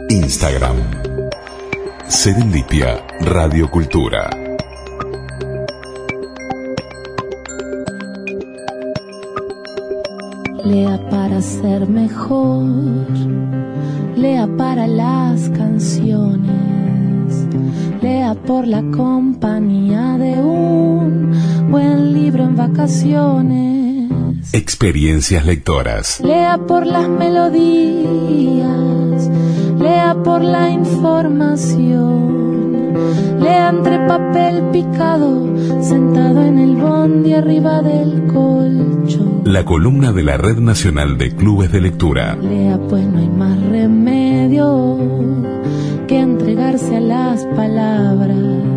Instagram. Serendipia Radio Cultura. Lea para ser mejor, lea para las canciones, lea por la compañía de un buen libro en vacaciones. Experiencias lectoras. Lea por las melodías, lea por la información, lea entre papel picado, sentado en el bondi arriba del colchón. La columna de la Red Nacional de Clubes de Lectura. Lea pues, no hay más remedio que entregarse a las palabras.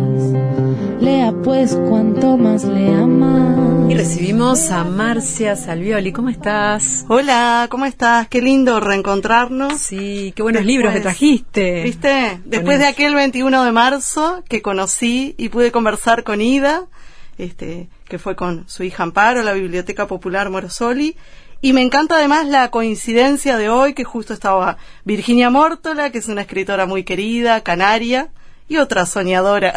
Lea pues, cuanto más lea más. Y recibimos a Marcia Salvioli. ¿Cómo estás? Hola, ¿cómo estás? Qué lindo reencontrarnos. Sí, qué buenos libros que trajiste. ¿Viste? Después de aquel 21 de marzo que conocí y pude conversar con Ida, que fue con su hija Amparo, la Biblioteca Popular Morosoli. Y me encanta además la coincidencia de hoy, que justo estaba Virginia Mórtola, que es una escritora muy querida, canaria, y otra soñadora.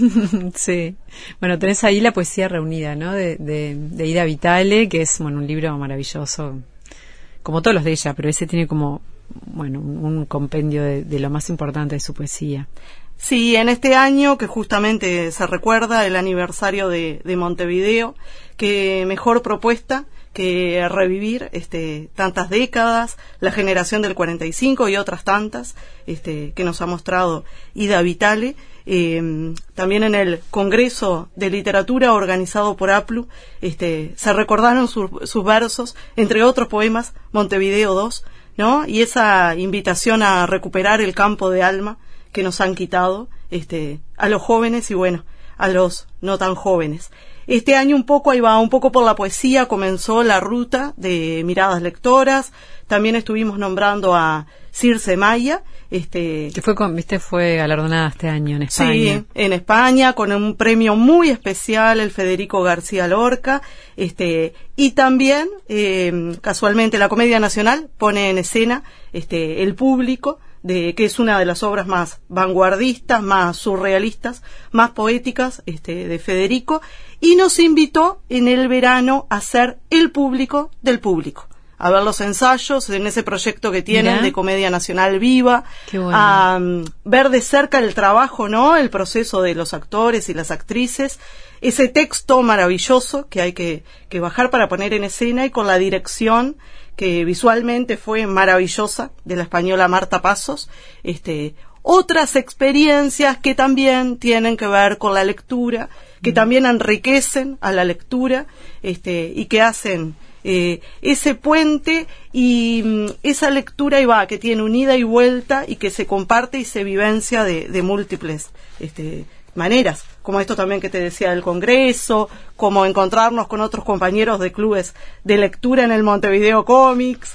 Sí. Bueno, tenés ahí la poesía reunida, ¿no? De Ida Vitale, que es, un libro maravilloso, como todos los de ella, pero ese tiene como, un compendio de lo más importante de su poesía. Sí, en este año que justamente se recuerda el aniversario de Montevideo, qué mejor propuesta que revivir tantas décadas, la generación del 45 y otras tantas que nos ha mostrado Ida Vitale. También en el Congreso de Literatura organizado por APLU se recordaron sus versos, entre otros poemas, Montevideo 2, ¿no? Y esa invitación a recuperar el campo de alma que nos han quitado a los jóvenes y a los no tan jóvenes. Este año un poco por la poesía, comenzó la ruta de miradas lectoras. También estuvimos nombrando a Circe Maya, que fue galardonada este año en España. Sí, en España, con un premio muy especial, el Federico García Lorca, y también, casualmente, la Comedia Nacional pone en escena, El Público, que es una de las obras más vanguardistas, más surrealistas, más poéticas, de Federico, y nos invitó en el verano a ser el público del público, a ver los ensayos en ese proyecto que tienen. Mirá, de Comedia Nacional Viva. Qué bueno. A ver de cerca el trabajo, ¿no? El proceso de los actores y las actrices, ese texto maravilloso que hay que bajar para poner en escena, y con la dirección que visualmente fue maravillosa, de la española Marta Pasos. Otras experiencias que también tienen que ver con la lectura, que también enriquecen a la lectura, y que hacen ese puente y esa lectura que tiene un ida y vuelta, y que se comparte y se vivencia de múltiples maneras, como esto también que te decía del Congreso, como encontrarnos con otros compañeros de clubes de lectura en el Montevideo Comics,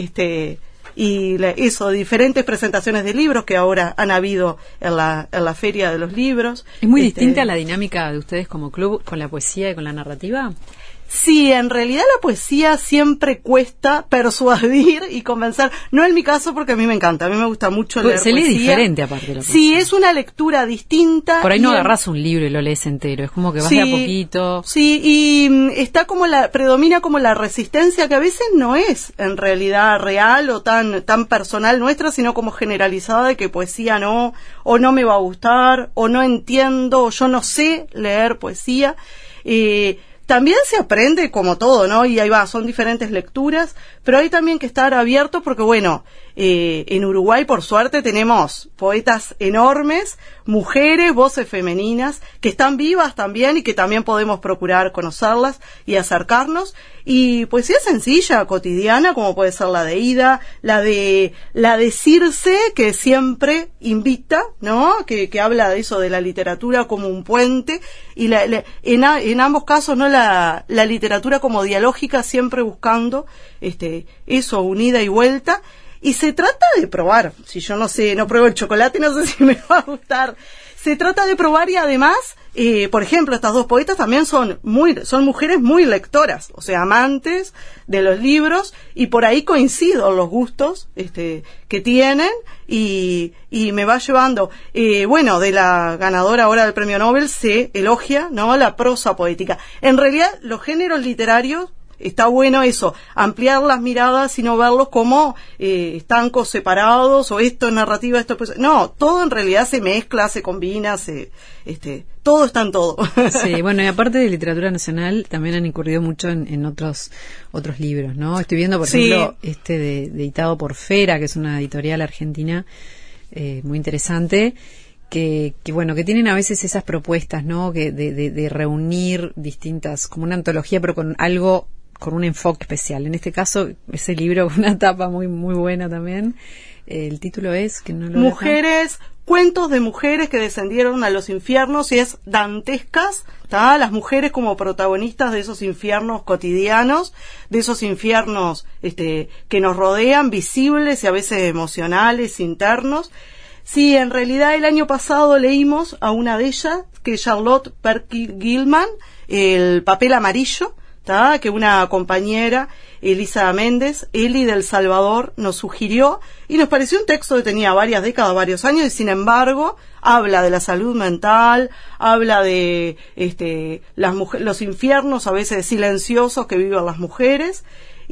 y diferentes presentaciones de libros que ahora han habido en la Feria de los Libros. ¿Es muy distinta la dinámica de ustedes como club con la poesía y con la narrativa? Sí, en realidad la poesía siempre cuesta persuadir y convencer. No en mi caso, porque a mí me encanta, a mí me gusta mucho leer poesía. Se lee diferente aparte de la poesía. Sí, es una lectura distinta. Por ahí no agarrás un libro y lo lees entero, es como que vas de a poquito. Sí, y está predomina como la resistencia, que a veces no es en realidad real o tan personal nuestra, sino como generalizada, de que poesía no, o no me va a gustar, o no entiendo, o yo no sé leer poesía. También se aprende como todo, ¿no? Y ahí son diferentes lecturas, pero hay también que estar abiertos porque, en Uruguay, por suerte, tenemos poetas enormes, mujeres, voces femeninas, que están vivas también y que también podemos procurar conocerlas y acercarnos. Y poesía sencilla, cotidiana, como puede ser la de Ida, la de Circe, que siempre invita, ¿no? Que habla de eso, de la literatura como un puente, y en ambos casos, ¿no? La literatura como dialógica, siempre buscando eso, unida y vuelta. Y se trata de probar. Si yo no pruebo el chocolate, no sé si me va a gustar. se trata de probar y además, por ejemplo, estas dos poetas también son mujeres muy lectoras, o sea, amantes de los libros, y por ahí coincido en los gustos que tienen, y me va llevando, bueno, de la ganadora ahora del premio Nobel se elogia, ¿no?, la prosa poética. En realidad, los géneros literarios, está bueno eso, ampliar las miradas y no verlos como estancos separados, o esto es narrativa, esto es... No, todo en realidad se mezcla, se combina, todo está en todo. Sí, bueno, y aparte de literatura nacional, también han incurrido mucho en otros libros, ¿no? Estoy viendo, por ejemplo, editado por Fera, que es una editorial argentina muy interesante, que bueno, que tienen a veces esas propuestas, ¿no?, que de reunir distintas, como una antología, pero con algo, con un enfoque especial. En este caso, ese libro con una tapa muy muy buena también. El título es que no lo Mujeres, cuentos de mujeres que descendieron a los infiernos, y es dantescas, ¿tá? Las mujeres como protagonistas de esos infiernos cotidianos, de esos infiernos que nos rodean, visibles y a veces emocionales, internos. Sí, en realidad el año pasado leímos a una de ellas, que es Charlotte Perkins Gilman, El papel amarillo, ¿tá?, que una compañera, Elisa Méndez, Eli del Salvador, nos sugirió, y nos pareció un texto que tenía varias décadas, varios años, y sin embargo habla de la salud mental, habla de los infiernos a veces silenciosos que viven las mujeres,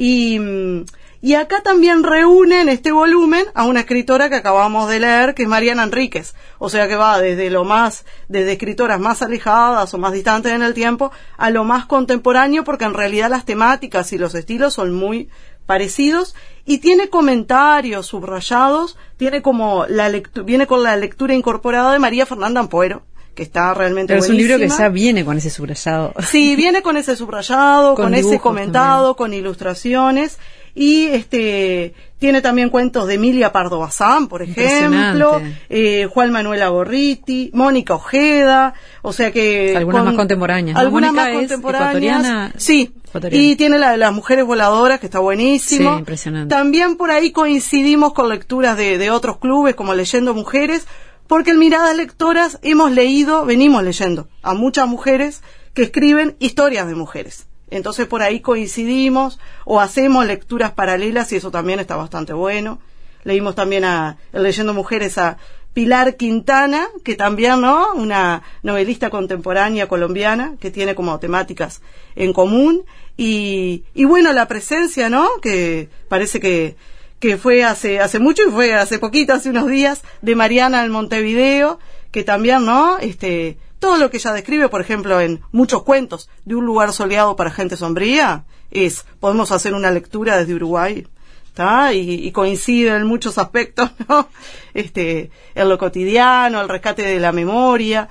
y acá también reúne en este volumen a una escritora que acabamos de leer, que es Mariana Enríquez. O sea que va desde escritoras más alejadas o más distantes en el tiempo a lo más contemporáneo, porque en realidad las temáticas y los estilos son muy parecidos, y tiene comentarios subrayados, viene con la lectura incorporada de María Fernanda Ampuero, que está realmente buenísima. Pero es un libro que ya viene con ese subrayado. Sí, viene con ese subrayado, con ese comentado, también, con ilustraciones. Y tiene también cuentos de Emilia Pardo Bazán, por ejemplo, Juan Manuel Agorriti, Mónica Ojeda, o sea que algunas más contemporáneas, ¿no? Algunas Mónica más contemporáneas, ecuatoriana, sí, y tiene las mujeres voladoras, que está buenísimo. Sí, impresionante. También por ahí coincidimos con lecturas de otros clubes, como Leyendo Mujeres, porque en Miradas Lectoras venimos leyendo a muchas mujeres que escriben historias de mujeres. Entonces por ahí coincidimos o hacemos lecturas paralelas, y eso también está bastante bueno. Leímos también Leyendo Mujeres a Pilar Quintana, que también, ¿no?, una novelista contemporánea colombiana que tiene como temáticas en común, y bueno, la presencia, ¿no?, que parece que fue hace mucho, y fue hace poquito, hace unos días, de Mariana en Montevideo, que también, ¿no?, todo lo que ella describe, por ejemplo, en muchos cuentos de un lugar soleado para gente sombría, podemos hacer una lectura desde Uruguay, ¿tá? Y coincide en muchos aspectos, ¿no? En lo cotidiano, el rescate de la memoria,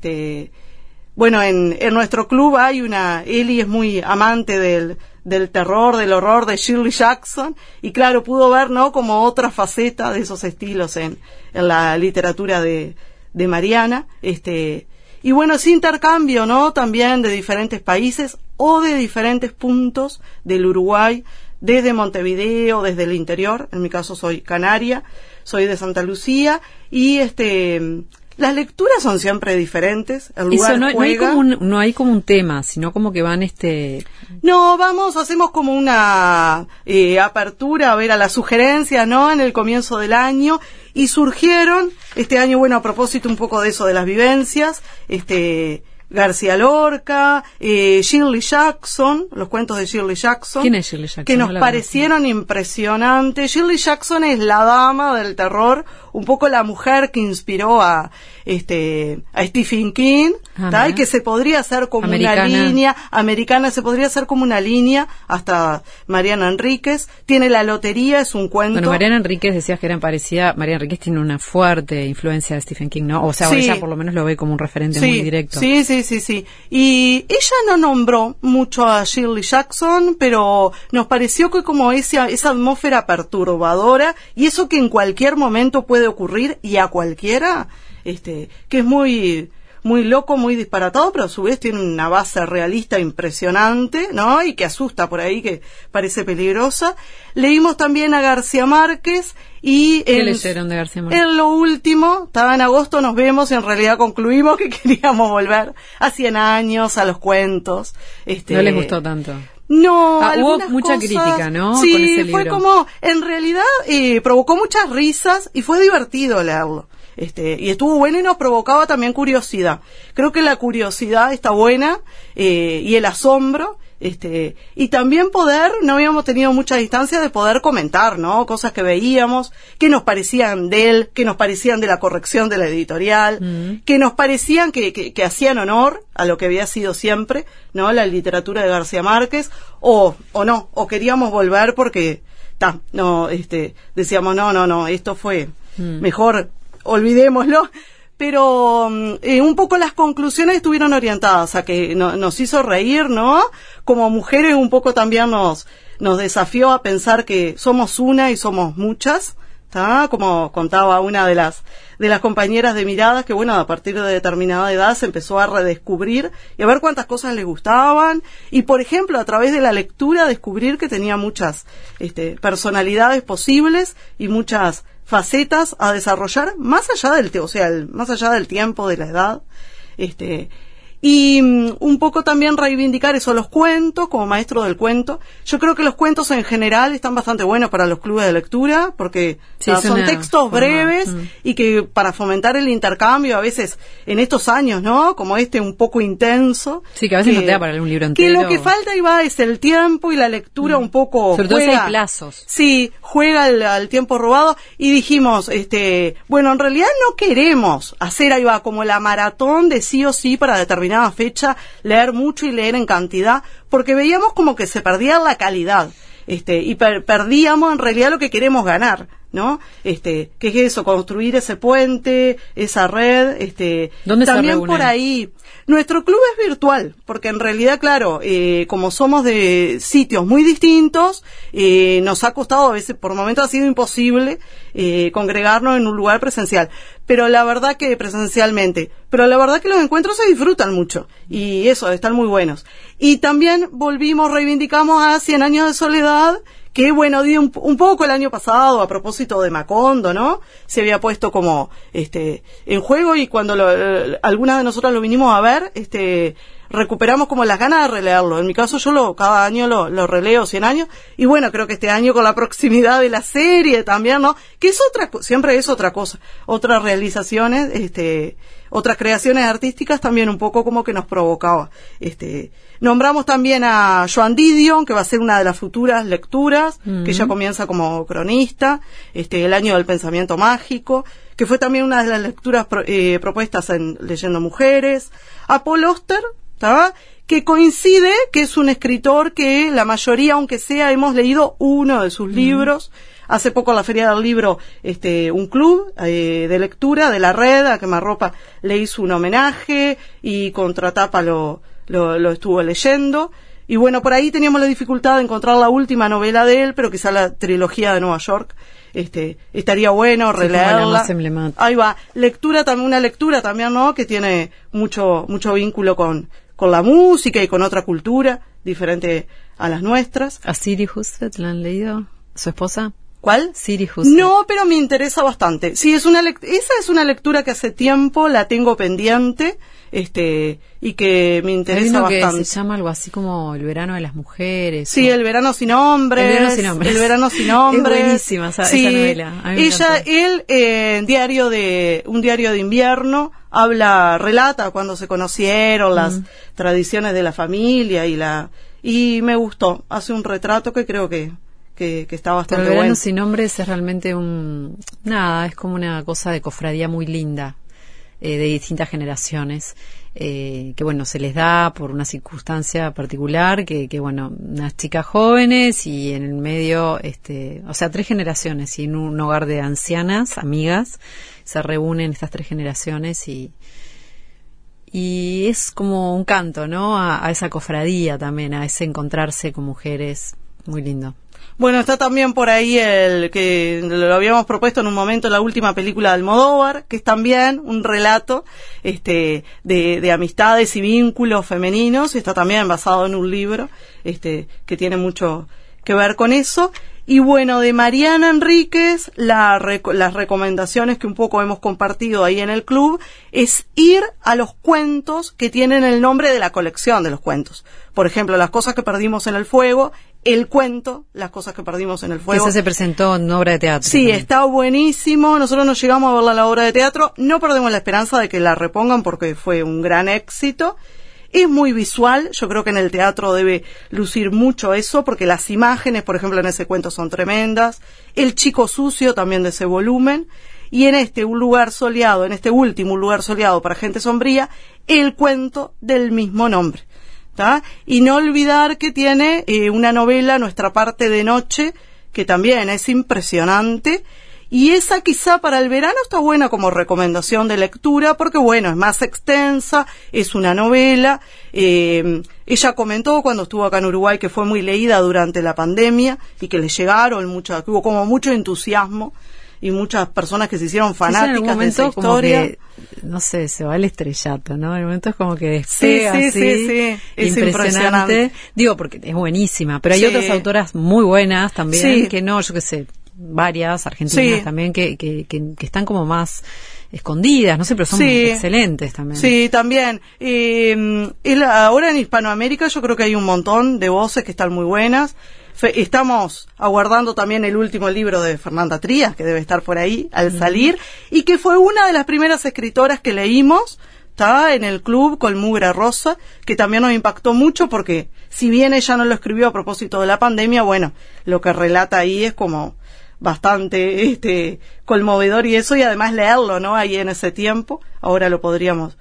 bueno, en nuestro club hay Eli es muy amante del terror, del horror de Shirley Jackson, y claro, pudo ver, ¿no?, como otra faceta de esos estilos en la literatura de Mariana, y bueno, ese intercambio, ¿no?, también de diferentes países o de diferentes puntos del Uruguay, desde Montevideo, desde el interior. En mi caso soy canaria, soy de Santa Lucía, y las lecturas son siempre diferentes. El lugar juega. No hay como un tema, sino como que van No, hacemos como una apertura a ver a las sugerencias, ¿no?, en el comienzo del año, y surgieron este año, bueno, a propósito un poco de eso, de las vivencias, García Lorca, Shirley Jackson, los cuentos de Shirley Jackson. ¿Quién es Shirley Jackson? Que nos parecieron impresionantes. Shirley Jackson es la dama del terror, un poco la mujer que inspiró a Stephen King, y que se podría hacer como una línea americana, se podría hacer como una línea hasta Mariana Enríquez. Tiene La lotería, es un cuento. Bueno, Mariana Enríquez, decías que eran parecida. Mariana Enríquez tiene una fuerte influencia de Stephen King, ¿no? O sea, sí, ella por lo menos lo ve como un referente muy directo. Sí. Y ella no nombró mucho a Shirley Jackson, pero nos pareció que como esa atmósfera perturbadora, y eso que en cualquier momento puede ocurrir, y a cualquiera, que es muy muy loco, muy disparatado, pero a su vez tiene una base realista impresionante, ¿no? Y que asusta por ahí, que parece peligrosa. Leímos también a García Márquez y ¿Qué leyeron de García Márquez? En lo último, estaba en agosto, nos vemos y en realidad concluimos que queríamos volver a 100 años, a los cuentos. No les gustó tanto. No, hubo mucha crítica, ¿no? Sí, con ese libro. fue como, en realidad, provocó muchas risas y fue divertido leerlo. Y estuvo bueno y nos provocaba también curiosidad. Creo que la curiosidad está buena, y el asombro, y también no habíamos tenido mucha distancia de poder comentar, ¿no? Cosas que veíamos, que nos parecían de él, que nos parecían de la corrección de la editorial, que nos parecían que hacían honor a lo que había sido siempre, ¿no? La literatura de García Márquez, o no, o queríamos volver porque, decíamos, no, esto fue mejor, olvidémoslo. Pero un poco las conclusiones estuvieron orientadas a que nos hizo reír, ¿no? Como mujeres un poco también nos desafió a pensar que somos una y somos muchas, ¿tá? Como contaba una de las compañeras de Miradas, que bueno, a partir de determinada edad se empezó a redescubrir y a ver cuántas cosas le gustaban, y por ejemplo a través de la lectura descubrir que tenía muchas personalidades posibles y muchas facetas a desarrollar más allá más allá del tiempo, de la edad, y un poco también reivindicar eso, los cuentos, como maestro del cuento. Yo creo que los cuentos en general están bastante buenos para los clubes de lectura, porque son textos breves y que para fomentar el intercambio, a veces en estos años, ¿no? Como un poco intenso. Sí, que a veces no te da para leer un libro entero. Que lo que falta ahí va es el tiempo y la lectura un poco. Sobre todo si hay plazos. Sí, juega al tiempo robado, y dijimos, bueno, en realidad no queremos hacer ahí va como la maratón de sí o sí para determinada fecha, leer mucho y leer en cantidad, porque veíamos como que se perdía la calidad, y perdíamos en realidad lo que queremos ganar, ¿no? Que es eso, construir ese puente, esa red, ¿Dónde también se reúnen? por ahí. Nuestro club es virtual, porque en realidad, claro, como somos de sitios muy distintos, nos ha costado a veces, por momentos ha sido imposible congregarnos en un lugar presencial, pero la verdad que los encuentros se disfrutan mucho, y eso, están muy buenos. Y también reivindicamos a 100 años de soledad, que bueno, dio un poco el año pasado a propósito de Macondo, ¿no? Se había puesto como en juego, y cuando algunas de nosotras lo vinimos a ver, recuperamos como las ganas de releerlo. En mi caso yo cada año lo releo 100 años, y bueno, creo que este año con la proximidad de la serie también, ¿no? Que es siempre es otra cosa, otras realizaciones, otras creaciones artísticas también un poco como que nos provocaba. Nombramos también a Joan Didion, que va a ser una de las futuras lecturas, que ya comienza como cronista, el año del pensamiento mágico, que fue también una de las lecturas propuestas en Leyendo Mujeres. A Paul Auster, ¿tá? Que coincide que es un escritor que la mayoría, aunque sea, hemos leído uno de sus libros. Hace poco en la Feria del Libro, un club de lectura de la red, a Quemarropa le hizo un homenaje, y Contratapa lo estuvo leyendo. Y bueno, por ahí teníamos la dificultad de encontrar la última novela de él, pero quizá la trilogía de Nueva York, estaría bueno releerla. Ahí va, una lectura también, ¿no? Que tiene mucho vínculo con la música y con otra cultura diferente a las nuestras. ¿A Siri Husted la han leído? ¿Su esposa? ¿Cuál? Siri Husted. No, pero me interesa bastante. Sí, esa es una lectura que hace tiempo la tengo pendiente, y que me interesa bastante. Que se llama algo así como El verano de las mujeres. Sí, El verano sin hombres. El verano sin hombres. El verano sin hombres. Es buenísima esa novela. A mí él, un diario de invierno, relata cuando se conocieron, las tradiciones de la familia y me gustó. Hace un retrato que creo que está bastante bueno. El verano sin hombres es realmente es como una cosa de cofradía muy linda, de distintas generaciones, que bueno, se les da por una circunstancia particular, que bueno, unas chicas jóvenes y en el medio, 3 generaciones, y en un hogar de ancianas, amigas, se reúnen estas 3 generaciones y es como un canto, ¿no? A esa cofradía también, a ese encontrarse con mujeres, muy lindo. Bueno, está también por ahí el que lo habíamos propuesto en un momento, la última película de Almodóvar, que es también un relato de amistades y vínculos femeninos, y está también basado en un libro que tiene mucho que ver con eso. Y bueno, de Mariana Enríquez, las recomendaciones que un poco hemos compartido ahí en el club es ir a los cuentos que tienen el nombre de la colección de los cuentos. Por ejemplo, Las cosas que perdimos en el fuego, el cuento, Las cosas que perdimos en el fuego. Esa se presentó en obra de teatro. Sí, también. Está buenísimo. Nosotros nos llegamos a verla en la obra de teatro. No perdemos la esperanza de que la repongan porque fue un gran éxito. Es muy visual, yo creo que en el teatro debe lucir mucho eso, porque las imágenes, por ejemplo, en ese cuento son tremendas. El chico sucio también de ese volumen. Y en un lugar soleado, en este último, Un lugar soleado para gente sombría, el cuento del mismo nombre. ¿Tá? Y no olvidar que tiene una novela, Nuestra parte de noche, que también es impresionante. Y esa quizá para el verano está buena como recomendación de lectura porque, bueno, es más extensa, es una novela. Ella comentó cuando estuvo acá en Uruguay que fue muy leída durante la pandemia y que le llegaron que hubo como mucho entusiasmo y muchas personas que se hicieron fanáticas de esa historia. Como que, no sé, se va el estrellato, ¿no? En el momento es como que despega sí. Es impresionante. Digo, porque es buenísima, pero hay otras autoras muy buenas también que no, yo qué sé, varias argentinas también que están como más escondidas, no sé, pero son excelentes también. Sí, también. Ahora en Hispanoamérica yo creo que hay un montón de voces que están muy buenas. Estamos aguardando también el último libro de Fernanda Trías, que debe estar por ahí al salir, y que fue una de las primeras escritoras que leímos, está en el club con Mugre Rosa, que también nos impactó mucho porque si bien ella no lo escribió a propósito de la pandemia, bueno, lo que relata ahí es como bastante conmovedor y eso, y además leerlo, ¿no? Ahí en ese tiempo, ahora lo podríamos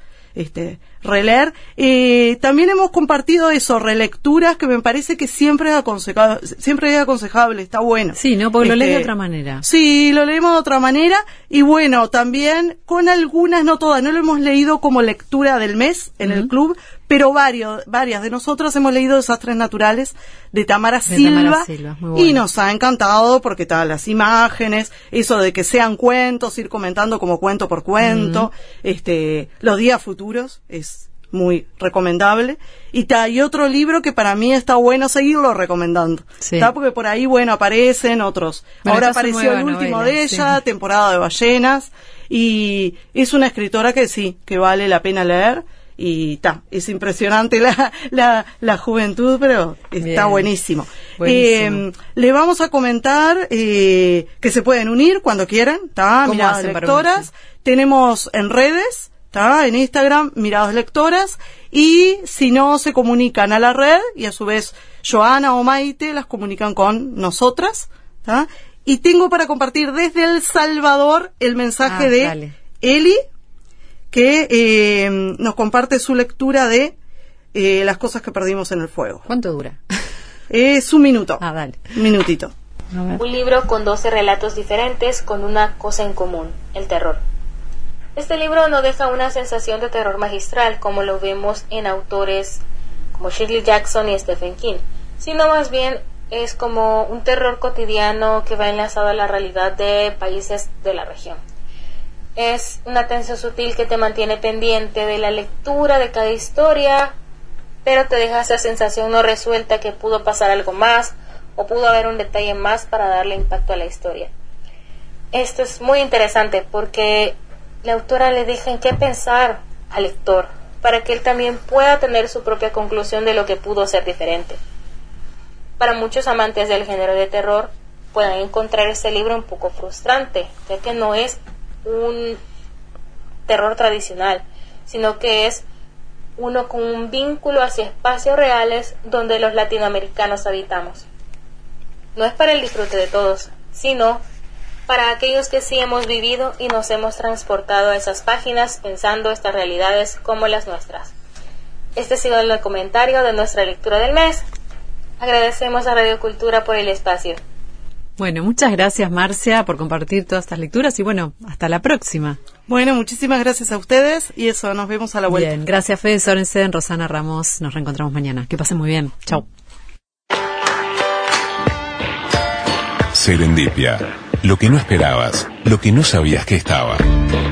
releer. También hemos compartido eso, relecturas que me parece que siempre es aconsejable, está bueno. Sí, ¿no? Porque lo lees de otra manera. Sí, lo leemos de otra manera y bueno, también con algunas, no todas, no lo hemos leído como lectura del mes en el club, pero varias de nosotras hemos leído Desastres Naturales de Tamara Silva, muy bueno. Y nos ha encantado porque las imágenes, eso de que sean cuentos, ir comentando como cuento por cuento, Los días futuros es muy recomendable. Y hay otro libro que para mí está bueno seguirlo recomendando, porque por ahí, bueno, aparecen otros. Ahora apareció el último de ella, Temporada de ballenas, y es una escritora que vale la pena leer. Y es impresionante la juventud, pero está buenísimo. Le vamos a comentar que se pueden unir cuando quieran, Miradas Lectoras. Tenemos en redes, en Instagram, Miradas Lectoras, y si no se comunican a la red, y a su vez Joana o Maite las comunican con nosotras, y tengo para compartir desde El Salvador el mensaje de Eli, que nos comparte su lectura de Las cosas que perdimos en el fuego. ¿Cuánto dura? Es un minuto. Dale. Un minutito. Un libro con 12 relatos diferentes con una cosa en común, el terror. Este libro no deja una sensación de terror magistral como lo vemos en autores como Shirley Jackson y Stephen King, sino más bien es como un terror cotidiano que va enlazado a la realidad de países de la región. Es una tensión sutil que te mantiene pendiente de la lectura de cada historia, pero te deja esa sensación no resuelta que pudo pasar algo más o pudo haber un detalle más para darle impacto a la historia. Esto es muy interesante porque la autora le deja en qué pensar al lector para que él también pueda tener su propia conclusión de lo que pudo ser diferente. Para muchos amantes del género de terror pueden encontrar este libro un poco frustrante, ya que no es un terror tradicional, sino que es uno con un vínculo hacia espacios reales donde los latinoamericanos habitamos. No es para el disfrute de todos, sino para aquellos que sí hemos vivido y nos hemos transportado a esas páginas pensando estas realidades como las nuestras. Este ha sido el comentario de nuestra lectura del mes. Agradecemos a Radio Cultura por el espacio. Bueno, muchas gracias, Marcia, por compartir todas estas lecturas y bueno, hasta la próxima. Bueno, muchísimas gracias a ustedes y eso, nos vemos a la vuelta. Bien, gracias Fede Sorensen, Rosana Ramos, nos reencontramos mañana. Que pasen muy bien. Chau. Serendipia. Lo que no esperabas, lo que no sabías que estaba.